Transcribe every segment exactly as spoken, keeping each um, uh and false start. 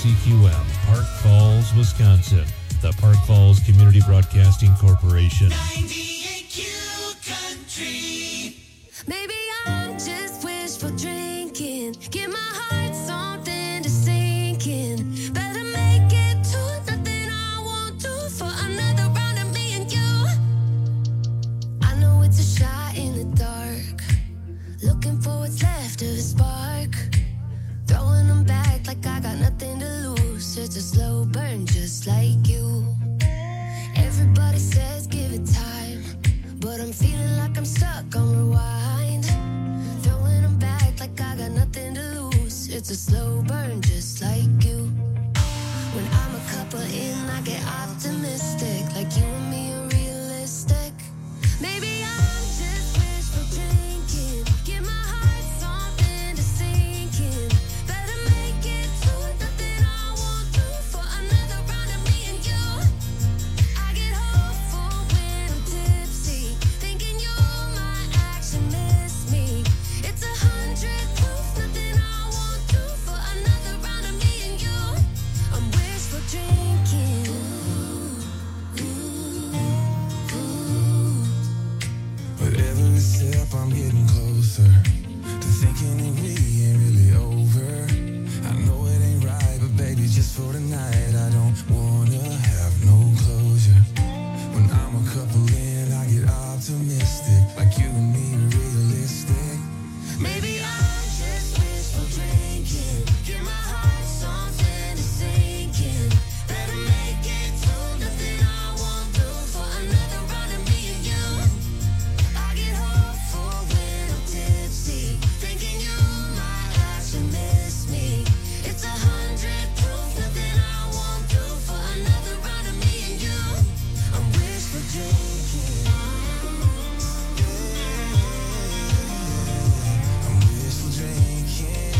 C Q M, Park Falls, Wisconsin. The Park Falls Community Broadcasting Corporation. ninety-eight Q Country. Maybe I'm just wishful drinking. Give my heart something to sink in. Better make it to nothing I won't do for another round of me and you. I know it's a shot in the dark. Looking for what's left of a spark. Throwing them back like I got nothing to lose. It's a slow burn just like you. Everybody says give it time, but I'm feeling like I'm stuck on rewind. Throwing them back like I got nothing to lose. It's a slow burn just like you. When I'm a couple in, I get optimistic. Like you and me are realistic. Maybe I'm just wishful drinking. Give my heart something to sink in. Better make it to nothing I won't do for another round of me and you. I get hopeful when I'm tipsy, thinking you might actually miss me. It's a hundred proof, nothing I won't do for another round of me and you. I'm wishful drinking. Ooh, ooh, ooh. With every step I'm getting closer to thinking it really ain't really over. I know it ain't right, but baby, just for tonight I don't wanna have no closure. When I'm a couple in, I get optimistic. Like you and me are realistic. Maybe I'm just wishful drinking. Give my heart something to sink in. Better make it to nothing I won't do for another round of me and you. I get hopeful when I'm tipsy, thinking you might actually miss me. It's a hundred proof, nothing I won't do for another round of me and you. I'm wishful drinking. I'm wishful drinking.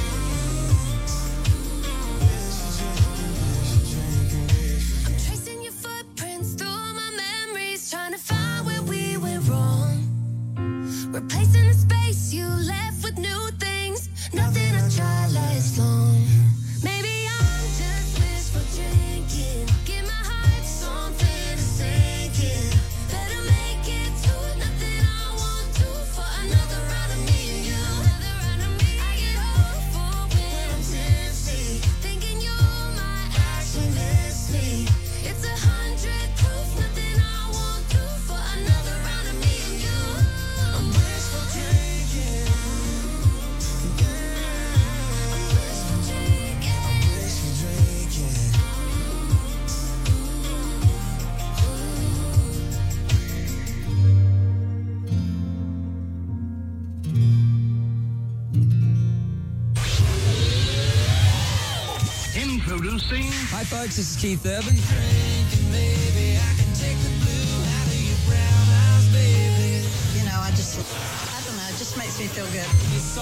Wishful drinking, wishful drinking, wishful I'm tracing your footprints through my memories, trying to find where we went wrong. Replacing the space you left with new things. Nothing I tried lasts long. Maybe I'm just wishful drinking. Give my heart something to sink in. Better make it to nothing I won't do for another round of me and you. Another round of me. I get hopeful when I'm tipsy, thinking you might actually miss me. It's a hundred proof, nothing I won't do for another round of me and you. I'm wishful drinking. I'm wishful drinking. wishful drinking. Introducing Hi folks, this is Keith Urban. You know, I just, I don't know, it just makes me feel good.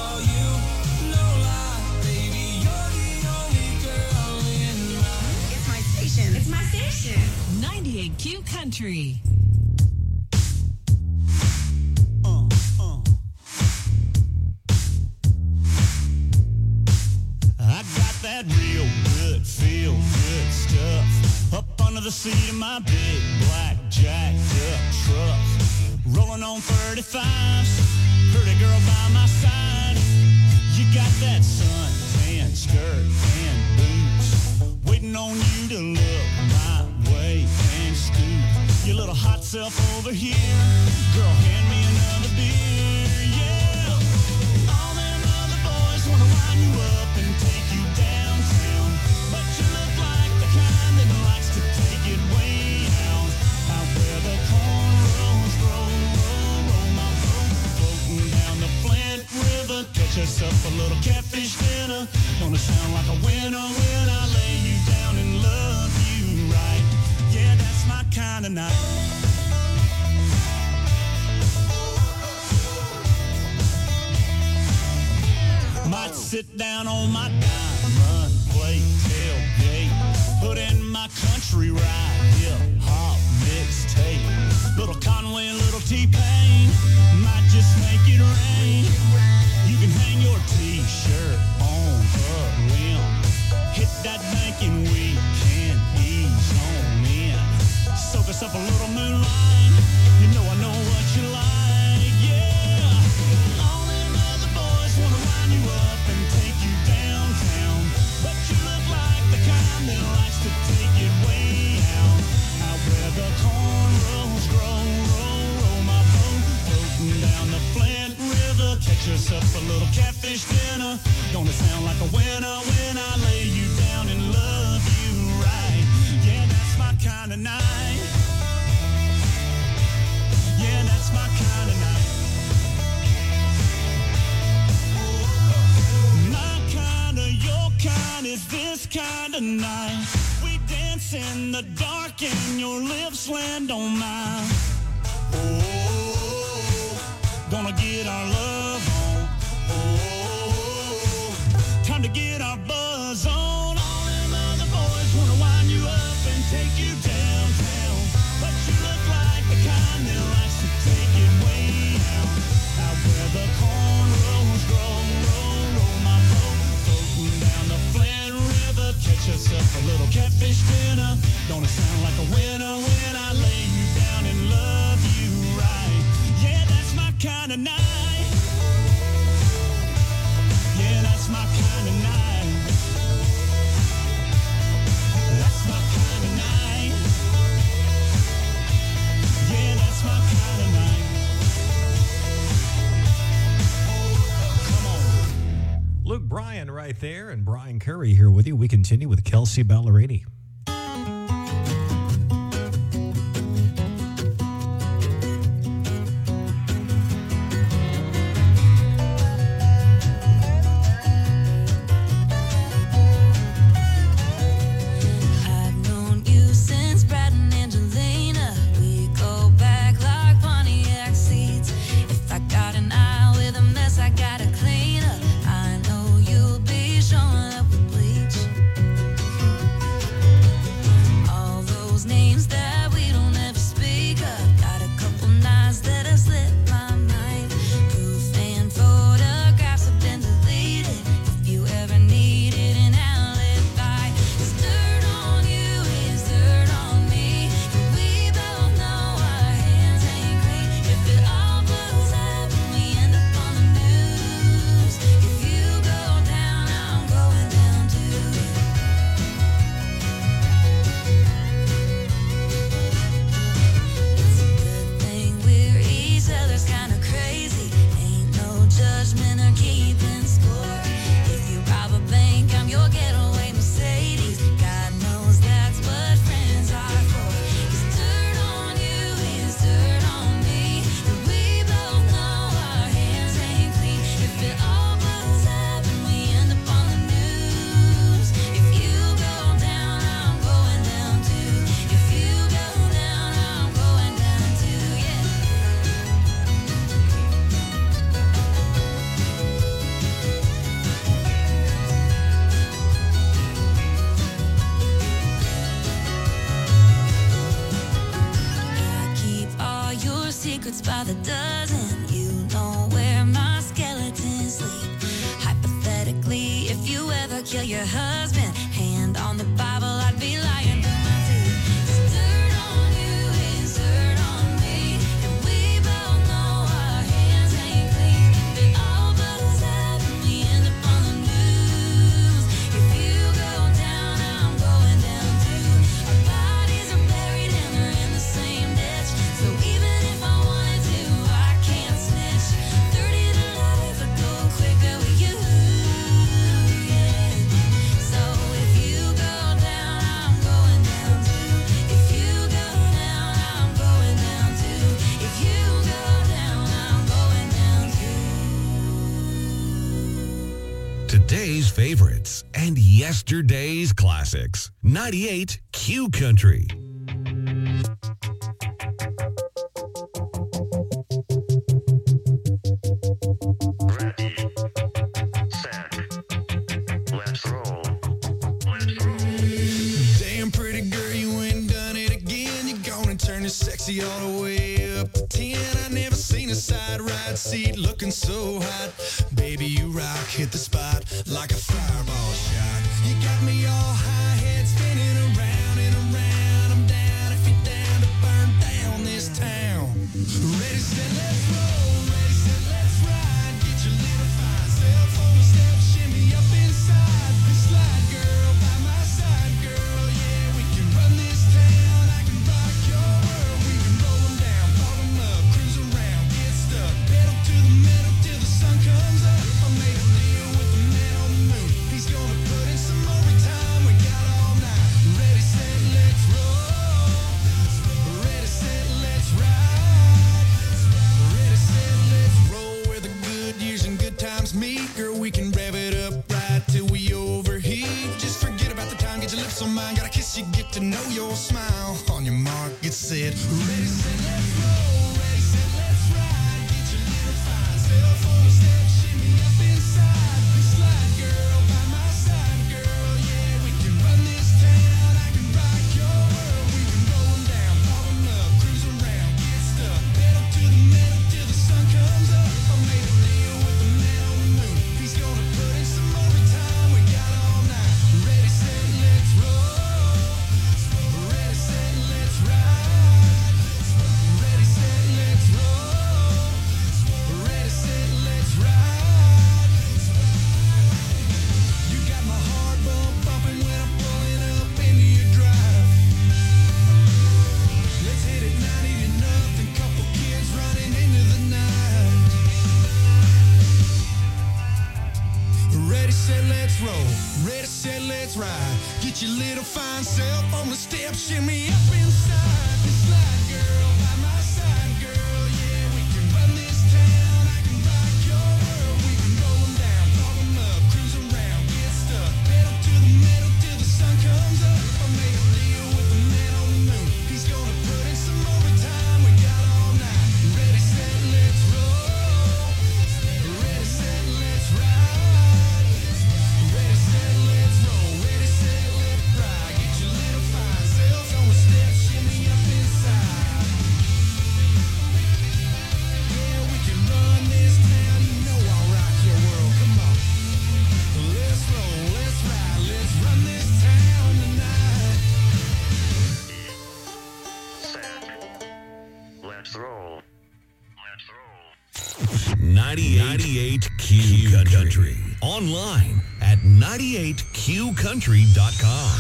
It's my station. It's my station. ninety-eight Q Country. I got that real good, feel good stuff up under the seat of my big black jacked up truck. Rolling on thirty-fives, pretty girl by my side. You got that suntan skirt and boots, waiting on you to look my way and scoot your little hot self over here. Girl, hand me another beer, yeah. All them other boys wanna line you up and take you downtown, but you look like the kind that likes to take it way down. Out where the cornrows roll, roll, roll my boat, floating down the Flint River. Catch us up a little catfish dinner. Gonna sound like a winner when I lay you down and love you right. Yeah, that's my kind of night. Might sit down on my diamond plate tailgate, put in my country ride, hip hop mixtape. Little Conway, little T-Pain, might just make it rain. You can hang your t-shirt on a limb, hit that banking winner when I lay you down and love you right. Yeah, that's my kind of night. Yeah, that's my kind of night. My kind of, your kind is this kind of night. We dance in the dark and your lips land on mine. Oh, gonna get our love on. Oh, time to get our buzz on. All them other boys wanna wind you up and take you downtown, but you look like the kind that likes to take it way out, out where the cornrows grow. Roll, roll my boat, floating down the Flint River. Catch yourself a little catfish dinner. Don't it sound like a winner when I lay you down and love you right? Yeah, that's my kind of night. Yeah, that's my kind of night. That's my kind of night. Yeah, that's my kind of night. Come on. Luke Bryan right there, and Brian Curry here with you. We continue with Kelsea Ballerini. I've known you since Brad and Angelina. We go back like Pontiac seats. If I got an eye with a mess, I gotta clean up. I know you'll be showing up with bleach. All those names that we don't ever speak of. Got a couple nights that have slipped my mind. Proof and photographs have been deleted. If you ever needed an alibi, 'cause dirt on you is dirt on me. And we both know our hands ain't clean. If it all blows up and we end up on the news, if you go down, I'm going down too. It's a good thing we're each other's kind of crazy. Ain't no judgment or keeping score. If you rob a bank, I'm your getaway Mercedes. God knows that's what friends are for. 'Cause dirt on you is dirt on me. And we both know our hands ain't clean. If it all blows up and we end up on the news, if you go down, I'm going down too. If you go down, I'm going down too, yeah. I keep all your secrets by the dozen. You know where my skeletons sleep. Hypothetically, if you ever kill your husband, hand on the Bible, I'd be lying through my teeth. 'Cause dirt on you is dirt on me. And we both know our hands ain't clean. If it all blows up and we end up on the news, if you go down, I'm going down too. Our bodies are buried and they're in the same ditch. So even if I wanted to, I can't snitch. thirty to life would go quicker with you, yeah. So if you go down, I'm going down too. If you go down, I'm going down too. If you go down, I'm going down too. Today's favorites and yesterday's classics. ninety-eight Q Country. Ready, set, let's roll. Let's roll. Damn pretty girl, you ain't done it again. You're gonna turn it sexy all the way up to ten. I never seen a side ride seat looking so hot. Baby, you rock, hit the spot like a fireball shot. You got me all high, head spinning around and around. I'm down if you're down to burn down this town. Ready, set, let's roll. Ready, set, let's ride. Get your little fine self on the step, shimmy up inside. Slide, girl, by my side, girl. Yeah, we can run this town. I can rock your world. We can roll 'em down, pop 'em up, cruise around, get stuck. Pedal to the metal till the sun comes up. I made a deal with the man on the moon. He's you get to know your smile. On your mark, get set. Ready, set, let's roll. Ready, set, let's ride. Get your little fine self on the step. Shimmy up inside. Be slide, girl, by my side, girl. Yeah, we can run this town. I can rock your world. We can roll 'em down, pop 'em up, cruise around, get stuck. Pedal to the metal till the sun comes up. I made a deal with the man on the moon. He's gonna put in some overtime. We got all night. Ready, set, let's roll. Ready, set, let's ride. Ready, set, let's roll. Ready, set, let's ride. You got my heart bump bumping when I'm pulling up into your drive. Let's hit it ninety to nothing. Couple kids running into the night. Ready, set, let's roll. Ready, set, let's ride. Get your little fine self on the step. Shimmy up inside. Be slide, girl, by my side, girl. Yeah, we can run this town. I can rock your world. We can roll 'em down, pop 'em up, cruise around, get stuck. Pedal to the metal till the sun comes up. I made a deal with the man on the moon. He's gonna put in some overtime. We got all night. Ready, set, let's roll. Ready, set, let's ride. Ready, set, let's roll. Ready, set, let's ride. Get your little fine self on the step. Shimmy up inside. Yeah, we can run this town. You know I'll rock your world. Come on. Let's roll, let's ride. Let's run this town tonight. Set. Let's roll. Let's roll. ninety-eight Q Country. Online at ninety-eight Q country dot com.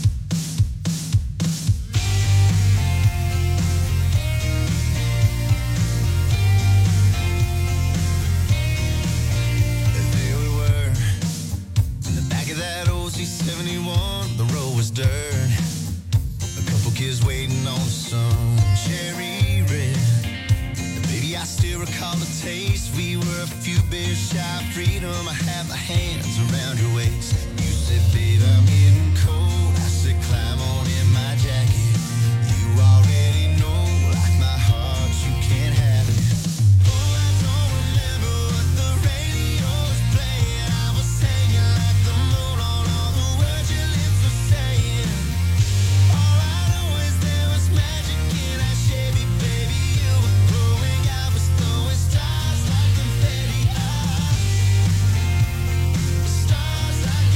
There we were, in the back of that old C seventy-one. The road was dirt. A couple kids waiting on the sun, cherry red. And baby, I still recall the taste. We were a few beers shy of freedom. I had my hands around your waist. You said, babe, I'm getting cold. I said, climb on in my jacket. You already know, like my heart, you can't have it. Oh, I don't remember what the radio was playing. I was hanging like the moon on all the words your lips were saying. All I know is there was magic in that Chevy, baby. You were glowing, I was throwing stars like confetti. Ah, stars like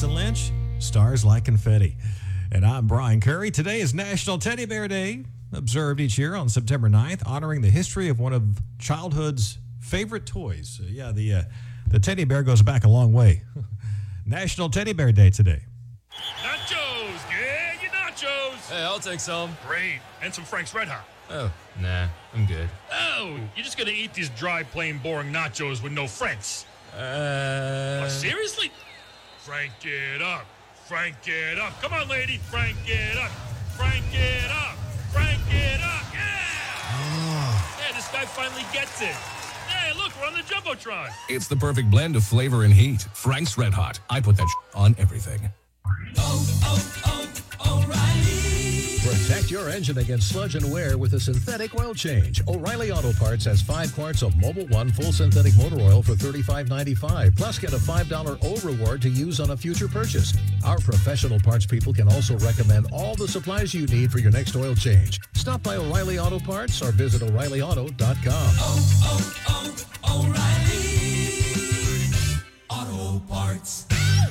Jason Lynch, Stars Like Confetti. And I'm Brian Curry. Today is National Teddy Bear Day, observed each year on September ninth, honoring the history of one of childhood's favorite toys. Uh, yeah, the, uh, the teddy bear goes back a long way. National Teddy Bear Day today. Nachos! Yeah, your nachos! Hey, I'll take some. Great. And some Frank's Red Hot. Oh, nah, I'm good. Oh, you're just gonna eat these dry, plain, boring nachos with no French. Uh... Oh, seriously? Frank it up. Frank it up. Come on, lady. Frank it up. Frank it up. Frank it up. Yeah! Yeah, this guy finally gets it. Hey, look, we're on the Jumbotron. It's the perfect blend of flavor and heat. Frank's Red Hot. I put that on everything. Oh, oh, oh, O'Reilly. Protect your engine against sludge and wear with a synthetic oil change. O'Reilly Auto Parts has five quarts of Mobil One full synthetic motor oil for thirty-five ninety-five. Plus, get a five dollar O reward to use on a future purchase. Our professional parts people can also recommend all the supplies you need for your next oil change. Stop by O'Reilly Auto Parts or visit O'Reilly Auto dot com. Oh, oh, oh, O'Reilly Auto Parts.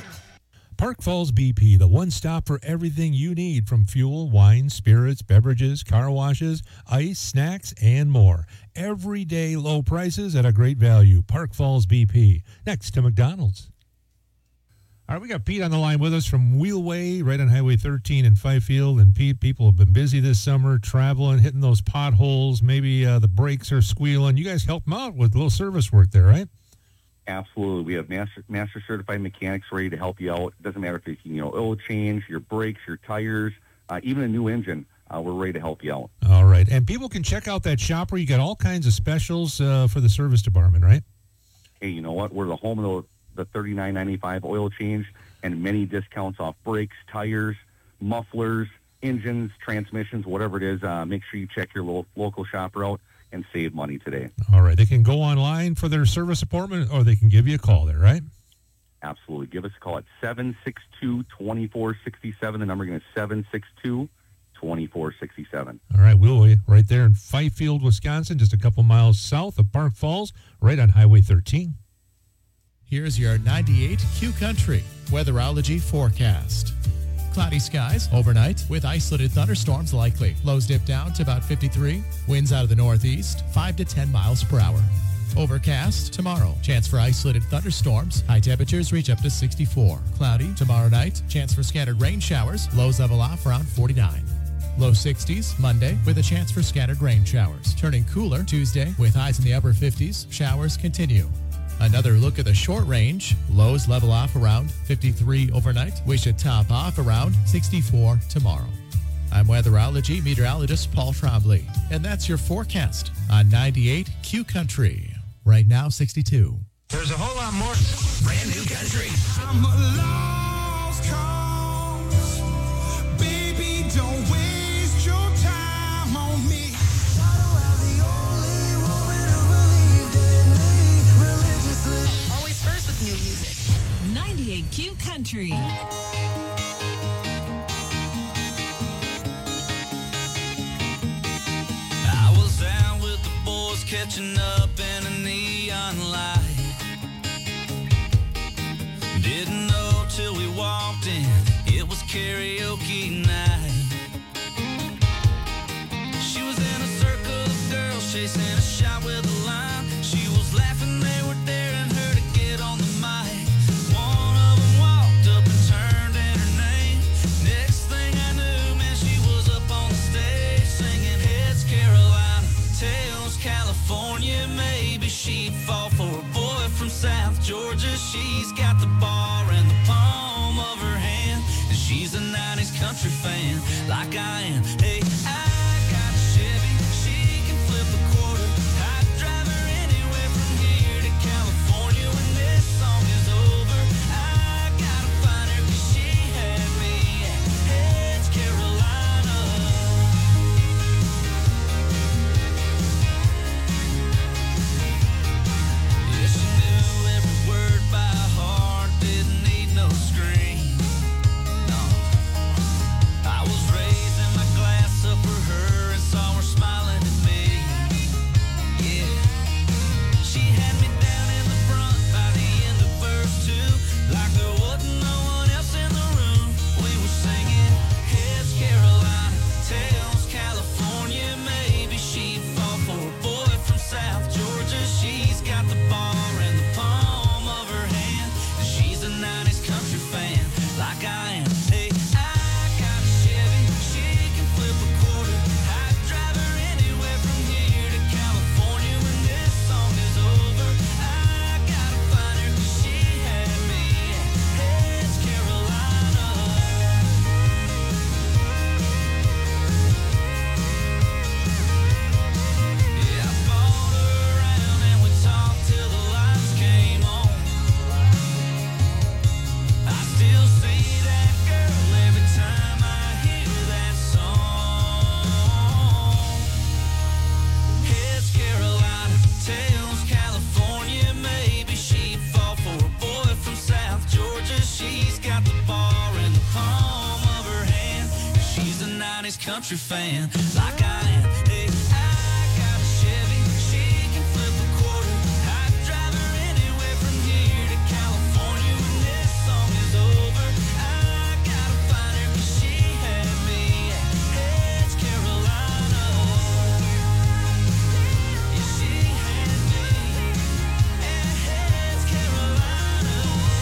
Park Falls B P, the one stop for everything you need from fuel, wine, spirits, beverages, car washes, ice, snacks, and more. Everyday low prices at a great value. Park Falls B P, next to McDonald's. All right, we got Pete on the line with us from Wheelway, right on Highway thirteen in Fifield. And Pete, people have been busy this summer, traveling, hitting those potholes. Maybe uh, the brakes are squealing. You guys help them out with a little service work there, right? Absolutely. We have master, master certified mechanics ready to help you out. It doesn't matter if it's, you know, oil change, your brakes, your tires, uh, even a new engine. Uh, we're ready to help you out. All right. And people can check out that shop where you got all kinds of specials uh, for the service department, right? Hey, you know what? We're the home of the, the thirty-nine ninety-five oil change and many discounts off brakes, tires, mufflers, engines, transmissions, whatever it is. Uh, make sure you check your lo- local shopper out and save money today. All right. They can go online for their service appointment, or they can give you a call there, right? Absolutely. Give us a call at seven six two, two four six seven. The number again is seven six two, two four six seven. All right. We'll right there in Fifield, Wisconsin, just a couple miles south of Park Falls, right on Highway thirteen. Here's your ninety-eight Q Country weatherology forecast. Cloudy skies overnight with isolated thunderstorms likely. Lows dip down to about fifty-three. Winds out of the northeast, five to ten miles per hour. Overcast tomorrow. Chance for isolated thunderstorms. High temperatures reach up to sixty-four. Cloudy tomorrow night. Chance for scattered rain showers. Lows level off around forty-nine. Low sixties Monday with a chance for scattered rain showers. Turning cooler Tuesday with highs in the upper fifties. Showers continue. Another look at the short range. Lows level off around fifty-three overnight. We should top off around sixty-four tomorrow. I'm weatherology meteorologist Paul Trombley, and that's your forecast on ninety-eight Q Country. Right now, sixty-two. There's a whole lot more brand new country. I'm a lost cause. Baby, don't waste your time on me. Always first with new music. ninety-eight Q Country. I was out with the boys catching up in a neon light. Didn't know till we walked in, it was karaoke night. She was in a circle of girls chasing a shot with a line. She was laughing, they were daring her to get on the mic. One of them walked up and turned in her name. Next thing I knew, man, she was up on the stage singing Heads Carolina, Tails California. Maybe she'd fall for a boy from South Georgia. She's got the bar in the palm of her hand, and she's a nineties country fan like I am. Hey, I got a Chevy, she can flip a quarter. I'd drive her anywhere from here to California when this song is over. I gotta find her 'cause she had me at Heads Carolina. Yeah, she knew every word by heart, didn't need no screen. No, I was raised in my glass country fan like I am. Hey, I got a Chevy, she can flip a quarter. I'd drive her anywhere from here to California when this song is over. I gotta find her 'cause she had me at Edge, Carolina. Yeah, she had me at Edge, Carolina.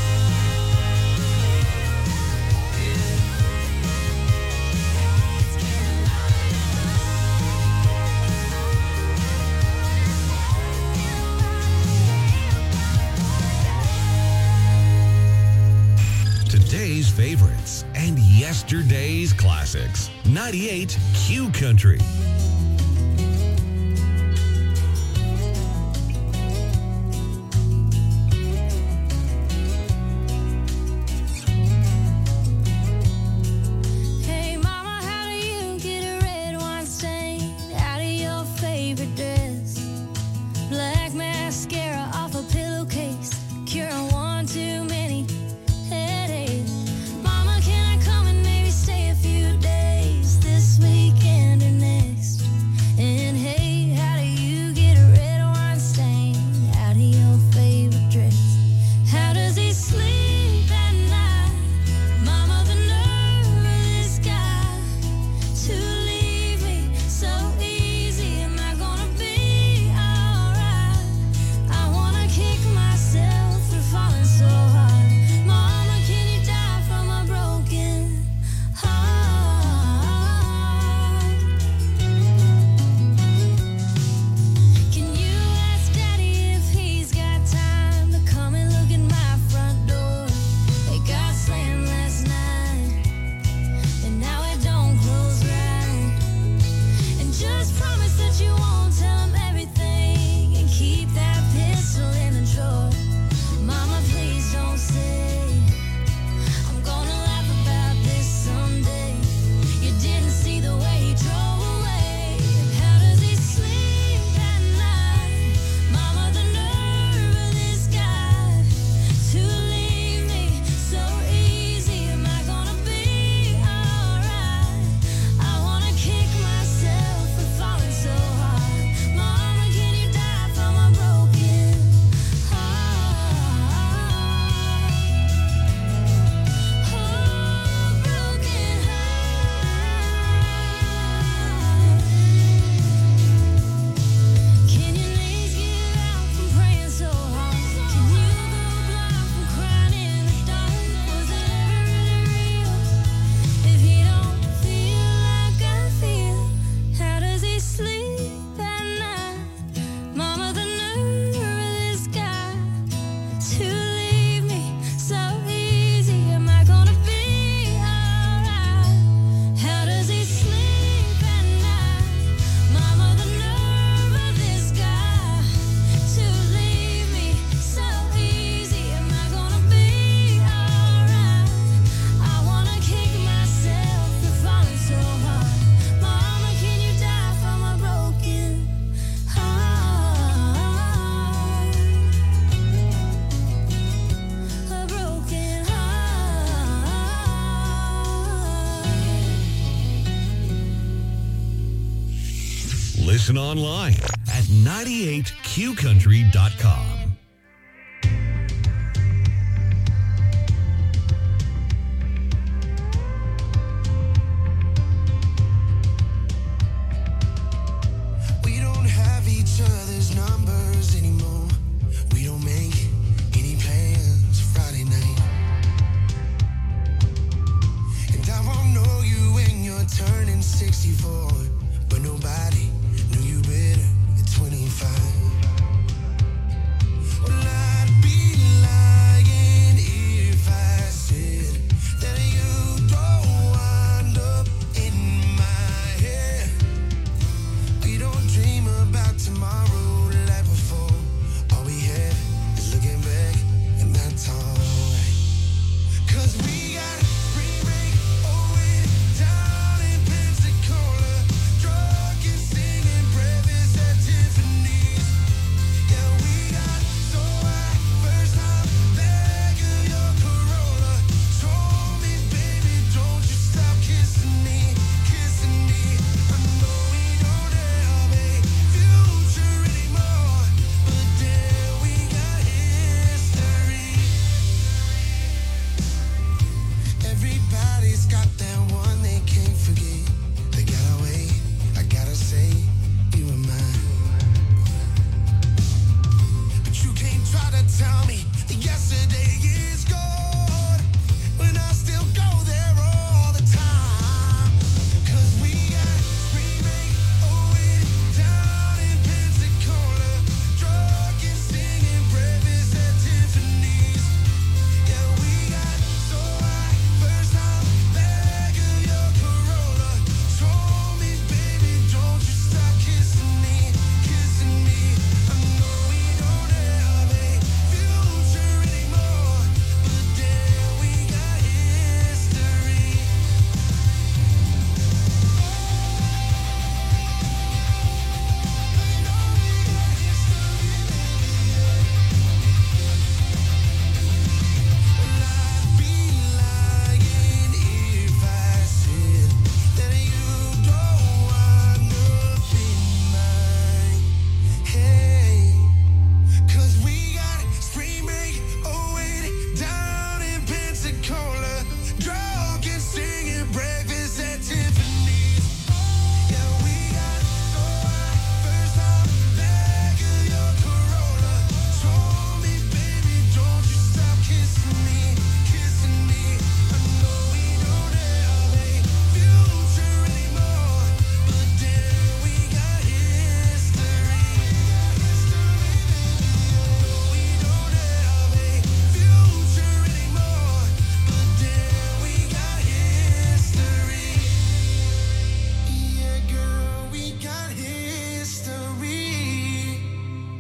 Today's favorites and yesterday's classics. ninety-eight Q Country. Hey mama, how do you get a red wine stain out of your favorite dress? Black mascara off a pillowcase, curing one too many headaches. Mama, can I come and maybe stay a few days this weekend or next? And hey, how do you get a red wine stain out of your favorite dress? How does he sleep at night? Mama, the nerve of this guy to leave me so easy. Am I gonna be alright? I wanna kick myself for falling so hard. Mama, can you die from a broken heart? Can you ask Daddy if he's got time to come and look at my front door? It got slammed last night, and now it don't close right. And just promise that you won't tell him everything and keep that pistol in the drawer. Mama, please don't say I'm gonna laugh about this someday. You didn't see the way he drove away. How does he sleep at night? Mama, the nerve of this guy to leave me so easy. Am I gonna be alright? I wanna kick myself for falling so hard. Mama, can you die from a broken heart? Oh, broken heart. Can your knees give out from praying so hard? Can you go blind from crying in the dark? Was it ever really real? If he don't feel like I feel, how does he sleep at night? Mama, the nerve of this guy to leave me so easy. Am I gonna be alright? How does he sleep at night? Mama, the nerve of this guy to leave me so easy. Am I gonna be alright? I wanna kick myself for falling so hard. Mama, can you die from a broken heart? A broken heart. Listen online at ninety-eight q country dot com. We don't have each other's numbers anymore. We don't make any plans Friday night. And I won't know you when you're turning sixty-four. But nobody knew you better at twenty-five.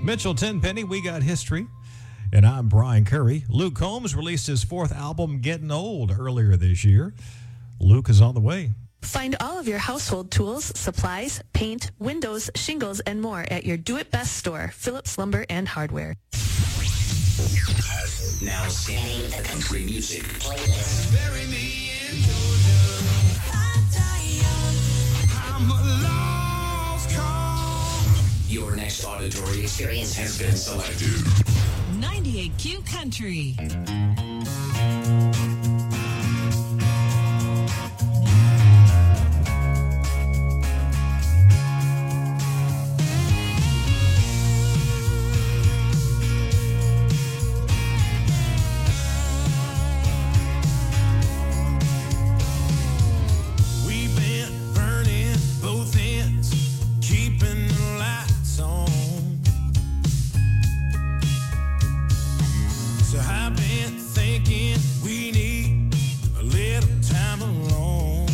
Mitchell Tenpenny, We Got History. And I'm Brian Curry. Luke Combs released his fourth album, Getting Old, earlier this year. Luke is on the way. Find all of your household tools, supplies, paint, windows, shingles, and more at your do-it-best store, Phillips Lumber and Hardware. Now scanning the country music playlist. Bury me in Georgia. I die young. I'm a lost cause. Your next auditory experience has been selected. ninety-eight Q Country. We've been burning both ends, keeping the lights on. So I've been thinking we need a little time alone.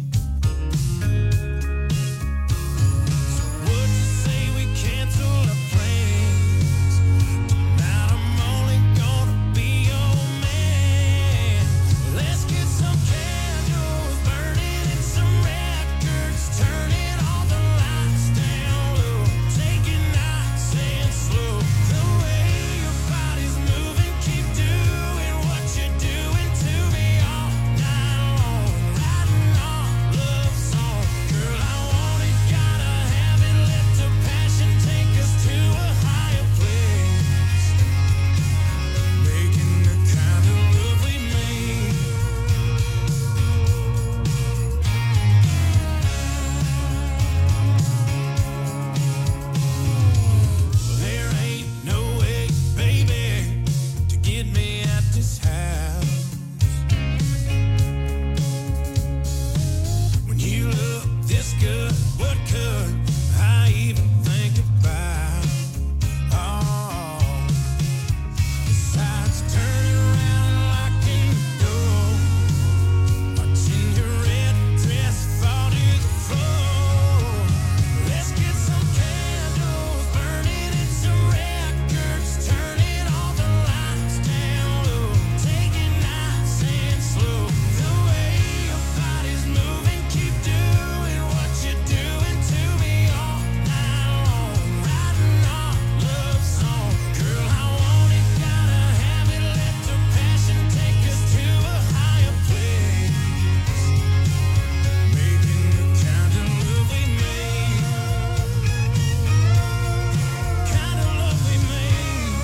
So would you say we cancel our plans? Tonight I'm only gonna be your man. Let's get some candles burning and some records, turning all the lights down low, taking nights and slow. The way your body's moving, keep doing what you're doing to me all night long, writing our love song. Girl, I want it, gotta have it, let the passion take us to a higher place, making the kind of love we made. There ain't no way, baby, to get me at this house. When you look this good, what could I even think about? Oh, besides turning around and locking the door, watching your red dress fall to the floor. Let's get some candles burning and some records, turning all the lights down low, taking nights and slow. The way your body's moving, keep doing what you're doing to me all night long, writing our love song. Girl, I want it, gotta have it, let the passion take us to a higher place, making the kind of love we made, kind of love we made.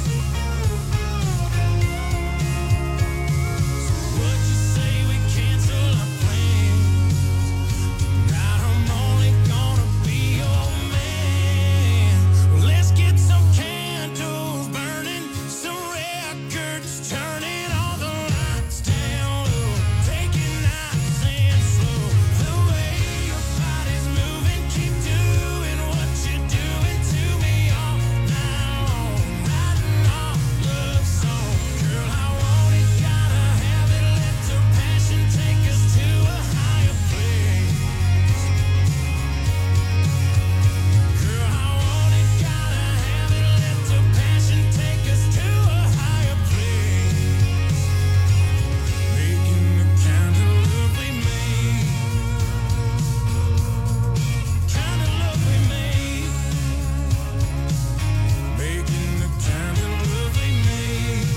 So would you say we cancel our plans? Tonight I'm only gonna be your man. Let's get some candles burning, some records, turning all the lights down low, taking nights and slow. The way your body's moving, keep doing what you're doing to me all night long, writing our love song. Girl, I want it, gotta have it, let the passion take us to a higher place. Girl, I want it, gotta have it, let the passion take us to a higher place, making the kind of love we made, kind of love we made, making the kind of love we made.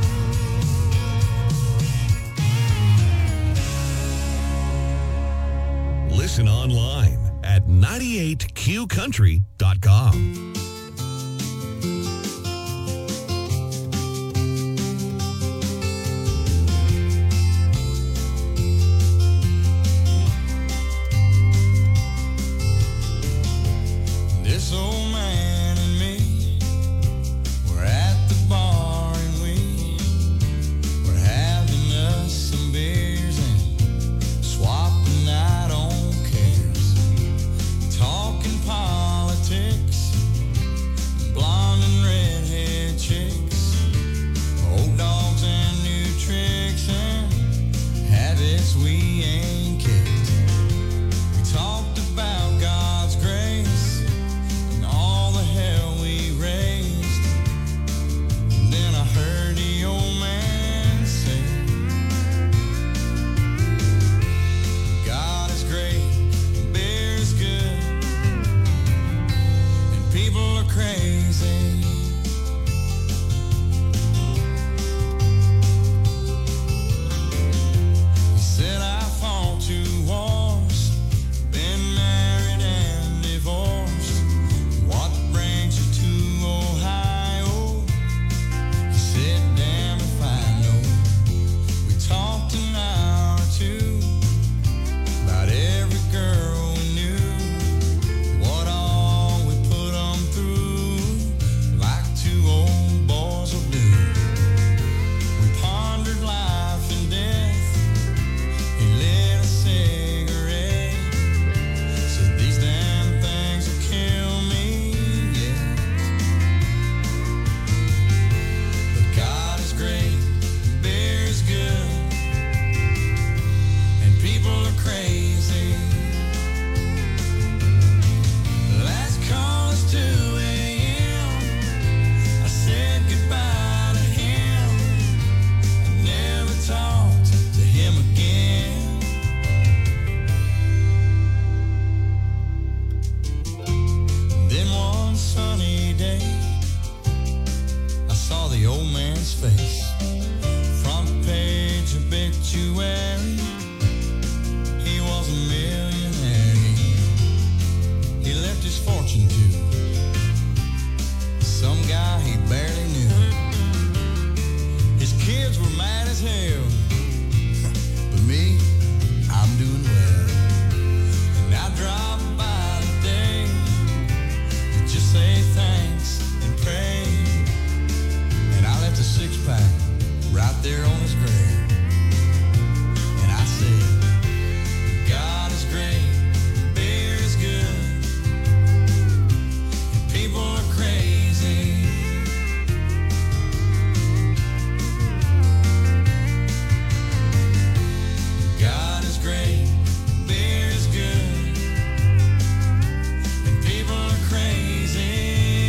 Listen online at ninety-eight q country dot com. This old man and me, we're at the bar and we, we're having us some beers and swapping out on cares, talking politics, blonde and redhead chicks, old dogs and new tricks and habits we ain't kicked. We talked about God's grace and all the are crazy. You said I fought two wars, been married and divorced. What brings you to Ohio? You said, damn if I know. We talked an hour or two about every girl we knew, what all we put 'em through, like two old boys will do. We pondered life and death. He lit a cigarette, said these damn things will kill me, yeah. But God is great, beer is good, and people are crazy. Last call is two a.m. I said goodbye to him. I never talked to him again. Then one sunny day, I saw the old man's face. Front page obituary. He was a millionaire. He left his fortune to some guy he barely knew. His kids were mad as hell, but me, I'm doing well. And I drop by today to just say thanks and pray. And I left a six pack right there on his grave. And I said, God is great, beer is good, and people are crazy. God is great, beer is good, and people are crazy.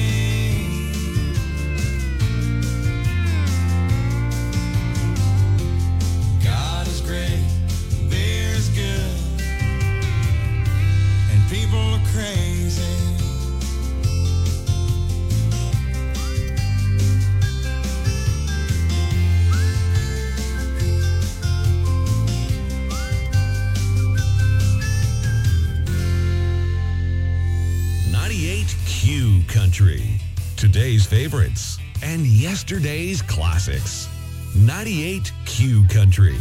God is great, beer is good, and people are crazy. ninety-eight Q Country. Today's favorites and yesterday's classics. ninety-eight Q Country.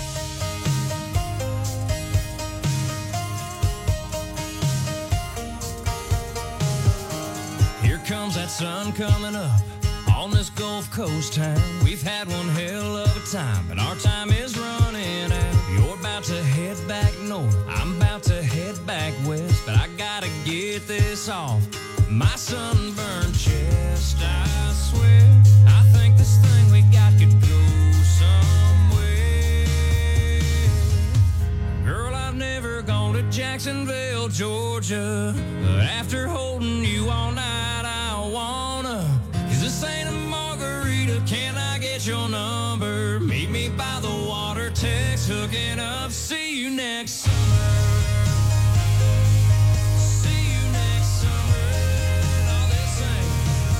Here comes that sun coming up on this Gulf Coast town. We've had one hell of a time, but our time is running out. You're about to head back north, I'm about to head back west, but I gotta get this off my sunburned chest. I swear, I think this thing we got could go somewhere. Girl, I've never gone to Jacksonville, Georgia, but after holding you all night, I wanna. 'Cause this ain't a margarita, can I get your number? Meet me by the water, text, hooking up, see you next summer. See you next summer. All this ain't.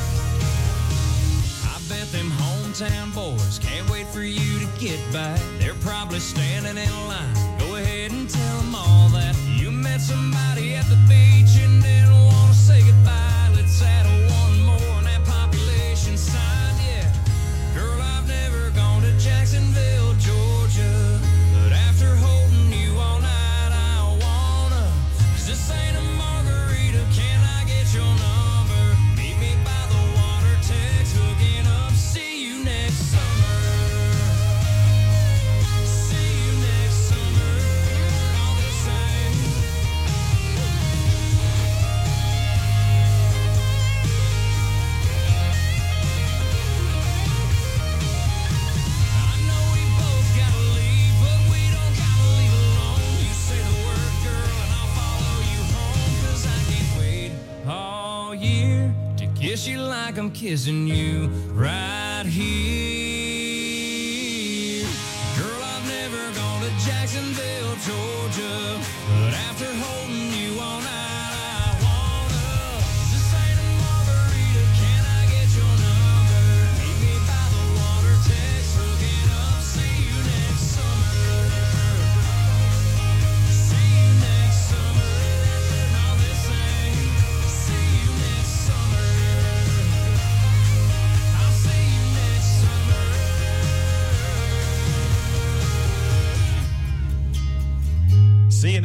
I bet them hometown boys can't wait for you to get back. They're probably standing in line. Go ahead and tell them all that you met somebody at the beach and didn't want to say goodbye. Let's add one more on that population sign, yeah. Girl, I've never gone to Jacksonville, Georgia, but after holding you all night, I wanna. 'Cause this ain't a margarita, can I get your number? Meet me by the water, text, hooking up, see you next summer. See you next summer. All the same. I know we both gotta leave, but we don't gotta leave alone. You say the word, girl, and I'll follow you home. 'Cause I can't wait all year to kiss you like I'm kissing you right here. Girl, I've never gone to Jacksonville, Georgia, but after holding you all night, I wanna. This ain't a margarita.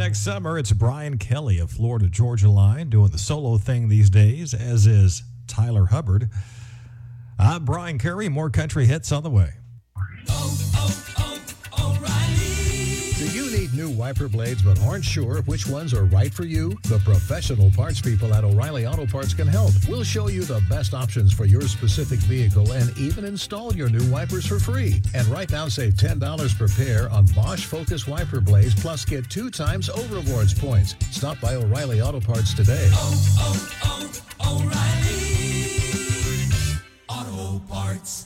next summer. It's Brian Kelly of Florida Georgia Line doing the solo thing these days, as is Tyler Hubbard. I'm Brian Curry. More country hits on the way. Do you need new wiper blades but aren't sure which ones are right for you? The professional parts people at O'Reilly Auto Parts can help. We'll show you the best options for your specific vehicle and even install your new wipers for free. And right now, save ten dollars per pair on Bosch Focus wiper blades, plus get two times O Rewards points. Stop by O'Reilly Auto Parts today. Oh, oh, oh, O'Reilly Auto Parts.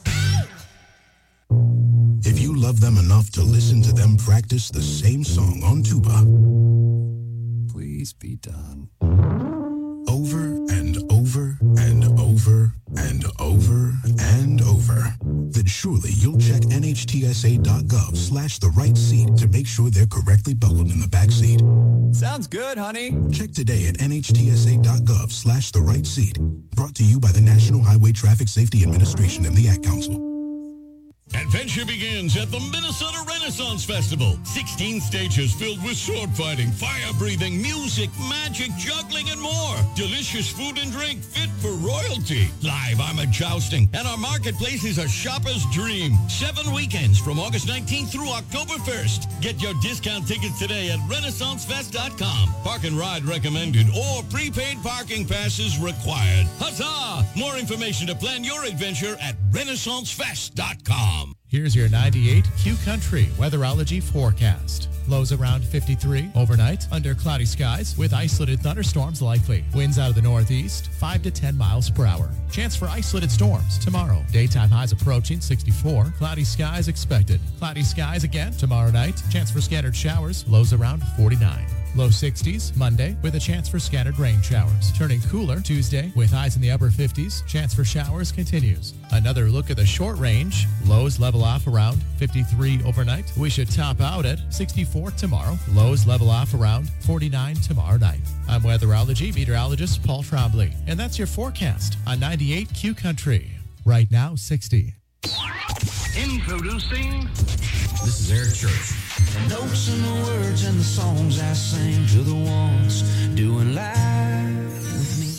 If you love them enough to listen to them practice the same song on tuba, please be done. Over and over and over and over and over, then surely you'll check nhtsa.gov slash the right seat to make sure they're correctly buckled in the back seat. Sounds good, honey. Check today at nhtsa.gov slash the right seat. Brought to you by the National Highway Traffic Safety Administration and the Ad Council. Adventure begins at the Minnesota Renaissance Festival. sixteen stages filled with sword fighting, fire breathing, music, magic, juggling, and more. Delicious food and drink fit for royalty. Live armored jousting, and our marketplace is a shopper's dream. Seven weekends from August nineteenth through October first. Get your discount tickets today at renaissance fest dot com. Park and ride recommended or prepaid parking passes required. Huzzah! More information to plan your adventure at renaissance fest dot com. Here's your ninety-eight Q Country weatherology forecast. Lows around fifty-three overnight under cloudy skies with isolated thunderstorms likely. Winds out of the northeast, five to ten miles per hour. Chance for isolated storms tomorrow. Daytime highs approaching sixty-four. Cloudy skies expected. Cloudy skies again tomorrow night. Chance for scattered showers. Lows around forty-nine. Low sixties Monday with a chance for scattered rain showers. Turning cooler Tuesday with highs in the upper fifties. Chance for showers continues. Another look at the short range. Lows level off around fifty-three overnight. We should top out at sixty-four tomorrow. Lows level off around forty-nine tomorrow night. I'm weatherology meteorologist Paul Trombley, and that's your forecast on ninety-eight Q Country. Right now, sixty. Introducing. This is Eric Church. The notes and the words and the songs I sing to the ones doing live with me.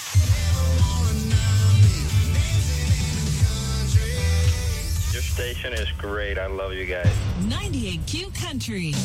Your station is great. I love you guys. ninety-eight Q Country.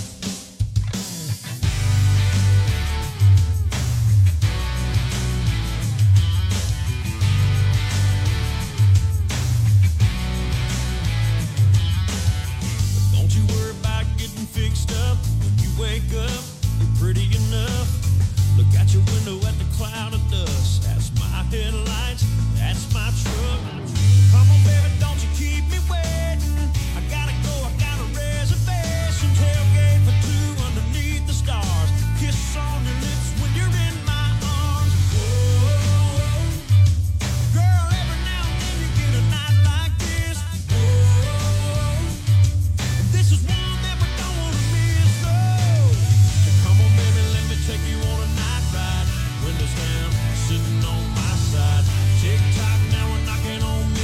Don't you worry about getting fixed up. When you wake up, you're pretty enough. Look out your window at the cloud of dust. That's my headlights, that's my truck. Come on, baby, don't you keep me waiting. I gotta go, I got a reservation. Tailgate for two underneath the stars. Kiss on your lips when you're in my arms. Whoa, girl, every now and then you get a night like this. Whoa, this is one that we don't want to miss, no. So come on, baby, let me take you on a night ride. Windows down, sitting on my side. Tick tock, now we're knocking on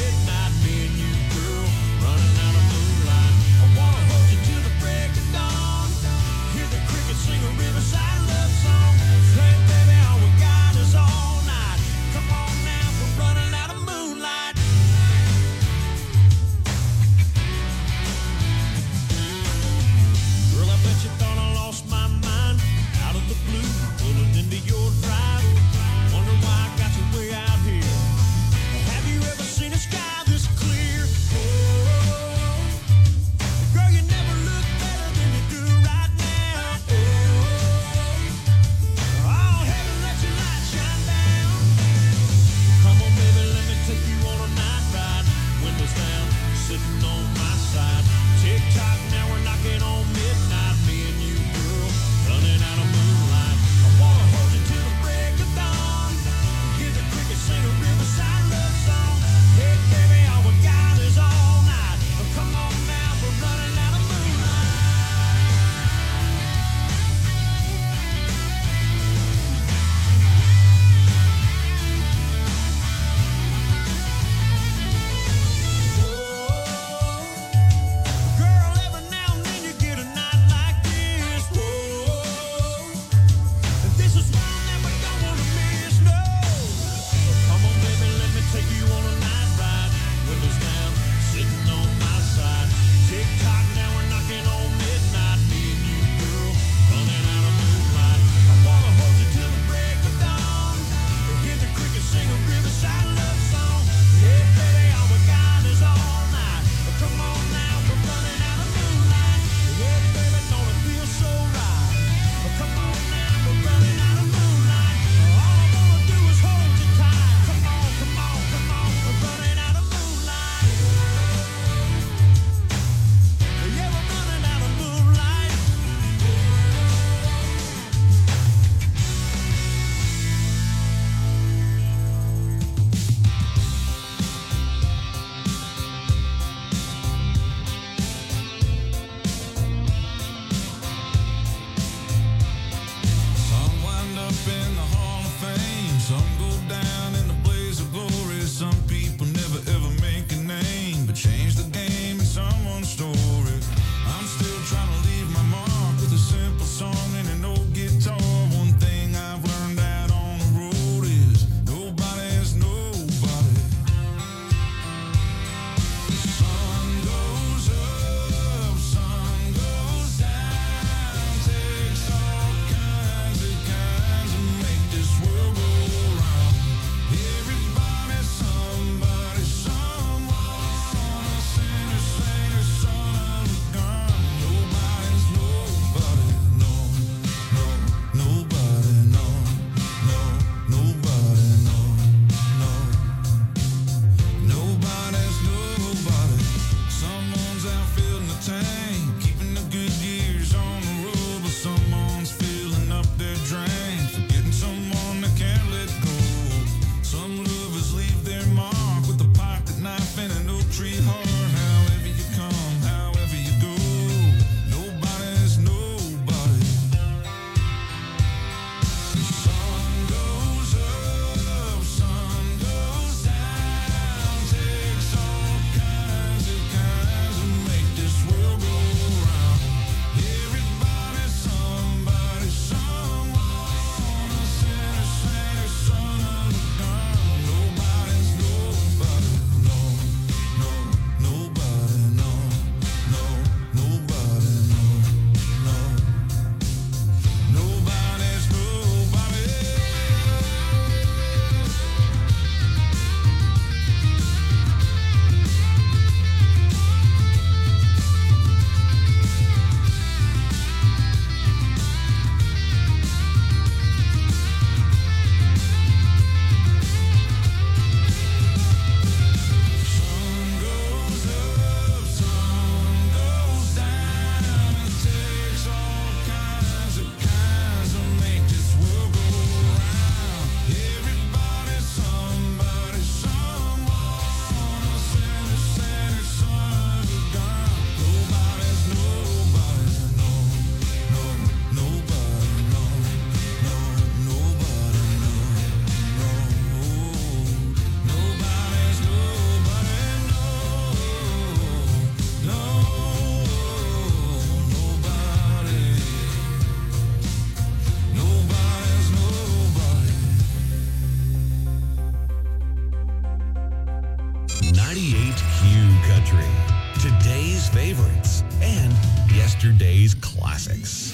ninety-eight Q Country. Today's favorites and yesterday's classics.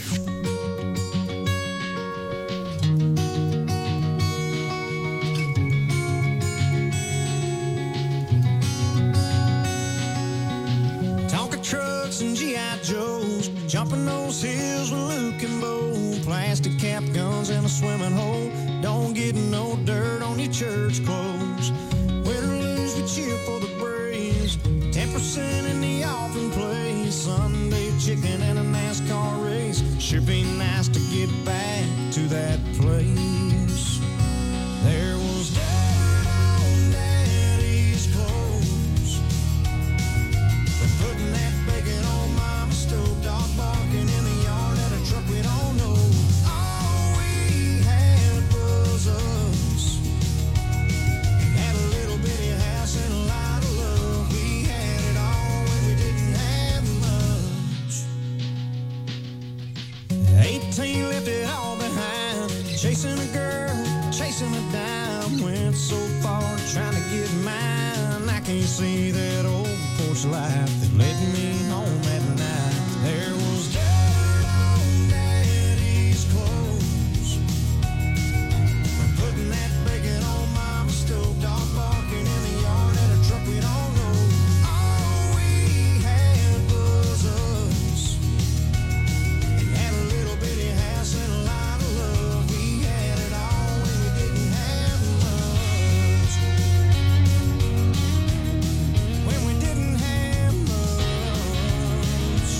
Tonka trucks and G I Joes, jumping those hills with Luke and Bo. Plastic cap guns in a swimming hole. Don't get no dirt on your church clothes. Win or lose, we cheer for the Braves. Ten percent in the offering place. Sunday chicken and a NASCAR race. Sure be nice to get back to that place. There was dirt on Daddy's clothes. We're putting that bacon on Mama's stove. Dog barking in the yard at a truck we don't know. All we had was us. Had a little bitty house and a lot of love. We had it all when we didn't have much. Eighteen left it all behind. Chasing a girl, chasing a dime. Went so far trying to get mine. I can't see that old porch life that led me home at night. There was dirt on Daddy's clothes. We're putting that bacon on Mama's stove. Dog barking in the yard at a truck we don't know. All we had was us. And had a little bitty house and a lot of love. We had it all when we didn't have much. When we didn't have much.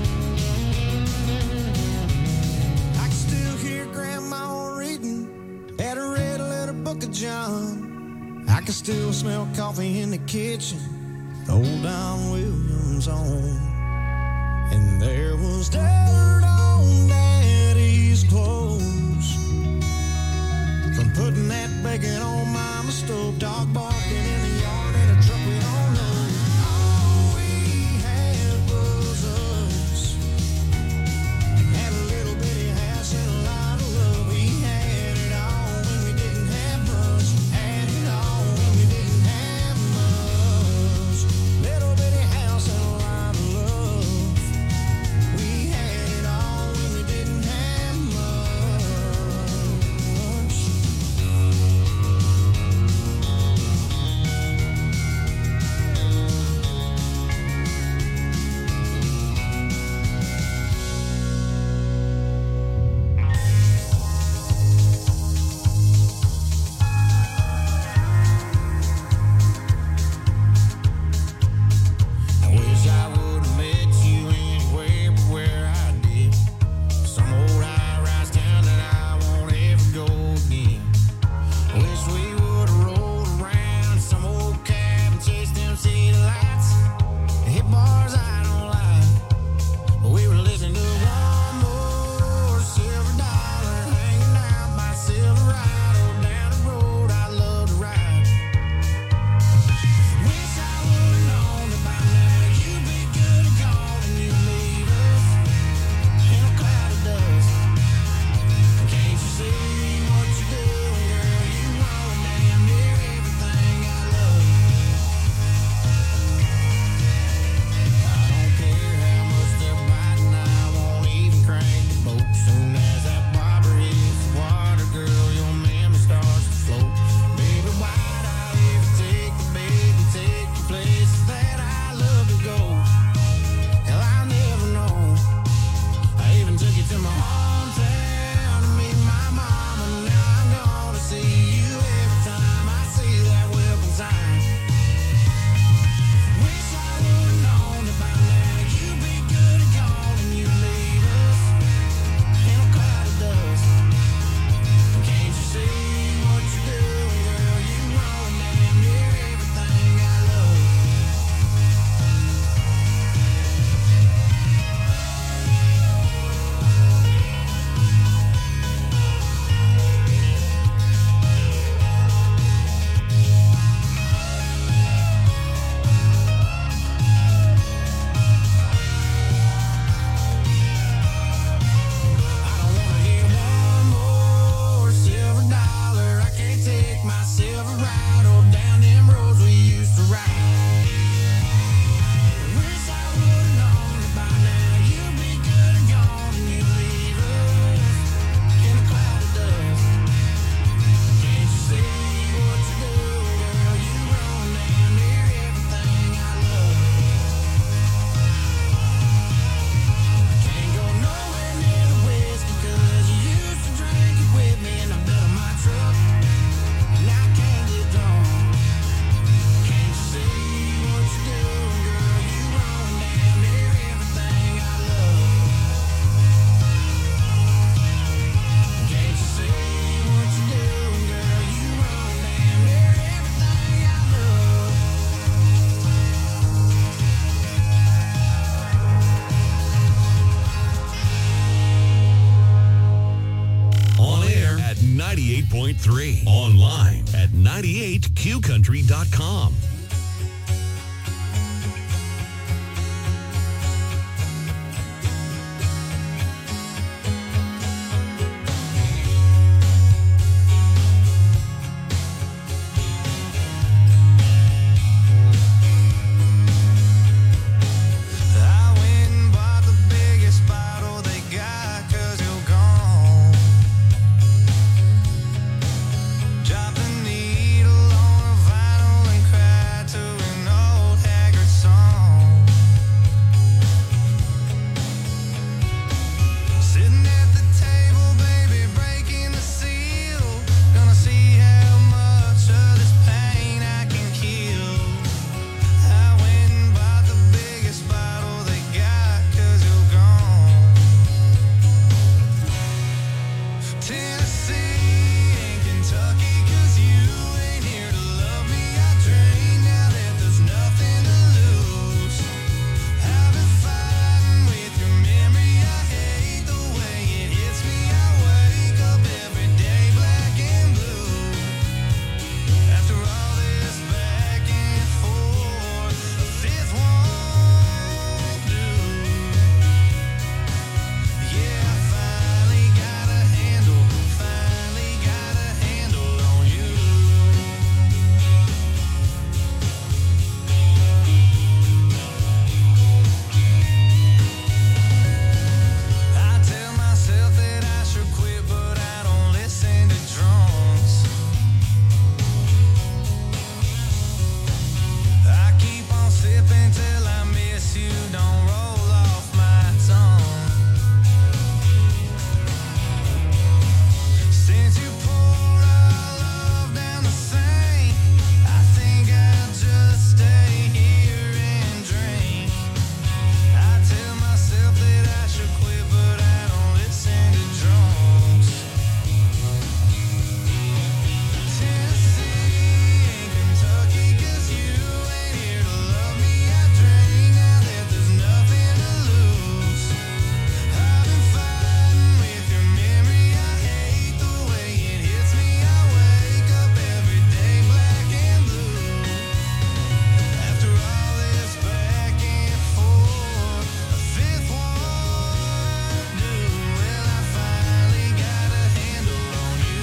I can still hear Grandma reading at a red letter book of John. I can still smell coffee in the kitchen, old Don Williams on. And there was dirt on Daddy's clothes from putting that bacon on Mama's stove. Dog barking in the yard at a truck we don't know. All we had was us. Had a little bitty house and a lot of love. We had it all when we didn't have much. Had it all when we didn't have much. Little bitty house and a lot of love. We had it all when we didn't have much. I wish I would have met you anywhere but where I did. Some old high-rise town that I won't ever go again. I wish we would have rolled around some old cab and chased them city lights. Hit bars I don't like, but we were listening to one more silver dollar, hanging out by Silverado down the road I love to ride. Wish I would have known about now you'd be good at calling, you leave us in a cloud of dust. Can't you see what you're doing, girl? You ruin damn near everything I love. I don't care how much they're biting, I won't even crank the boat. Soon as that bobber hits the water, girl, your memory starts to float. Baby, why'd I ever take the bait and take you places that I love to go? Hell, I'll never know. I even took you to my hometown to meet my mama. Now I'm gonna see you every time I see that welcome sign. Wish I would've known about now you'd be good at calling, you leave us in a cloud of dust. Can't you see what you're doing, girl? You ruin damn near everything I love. I don't wanna hear one more silver dollar. I can't take my Silverado down them roads we used to right. Wish I would've known that by now you'd be good and gone and you leave us in a cloud of dust. Can't you see what you do, girl? You run down near everything I love. Can't go nowhere near the whiskey 'cause you used to drink it with me in the bed of my truck. And I can't get drunk. Can't you see what you do, girl? You run down near everything I love. Can't you see what you do, girl? You run down near everything I love. On air at ninety-eight point three. Online at ninety-eight q country dot com. I went and bought the biggest bottle they got 'cause you're gone. Drop the needle on a vinyl and cry to an old haggard song. Sitting at the table, baby, breaking the seal. Gonna see how much of this pain I can kill. I went and bought the biggest bottle they got 'cause you're gone. Tennessee and Kentucky 'cause you ain't here to love me. I drink now that there's nothing to lose. I've been fighting with your memory. I hate the way it hits me. I wake up every day black and blue. After all this back and forth, a fifth won't do. Yeah, I finally got a handle, finally got a handle on you. I tell myself that I should quit, but I don't listen to drunks. I keep on sipping till I miss you, don't roll off my tongue. Since you poured our love down the sink, I think I'll just stay here and drink. I tell myself that I should quit, but I don't listen to drunks. Tennessee and Kentucky 'cause you ain't here to love me. I drink now that there's nothing to lose. I've been fighting with your memory. I hate the way it hits me. I wake up every day black and blue. After all this back and forth, a fifth won't do. Well, I finally got a handle on you.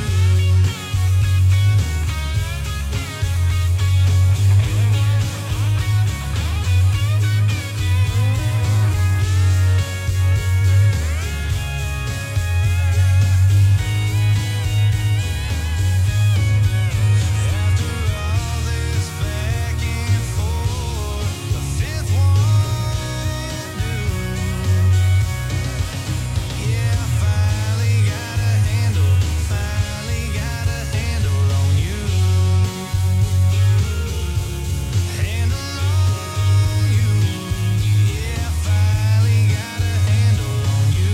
After all this back and forth, a fifth won't do. Yeah, I finally got a handle, finally got a handle on you. Handle on you. Yeah, I finally got a handle on you.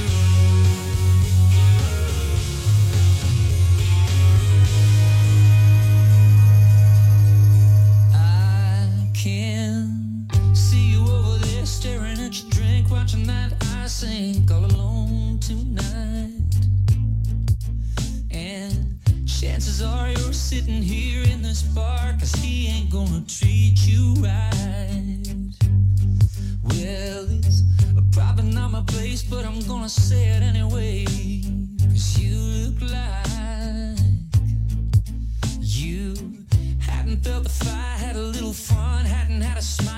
I can see you over there staring at your drink, watching that I sink all alone tonight. And chances are you're sitting here in this bar 'cause he ain't gonna treat you right. Well, it's probably not my place, but I'm gonna say it anyway. 'Cause you look like you hadn't felt the fire, had a little fun, hadn't had a smile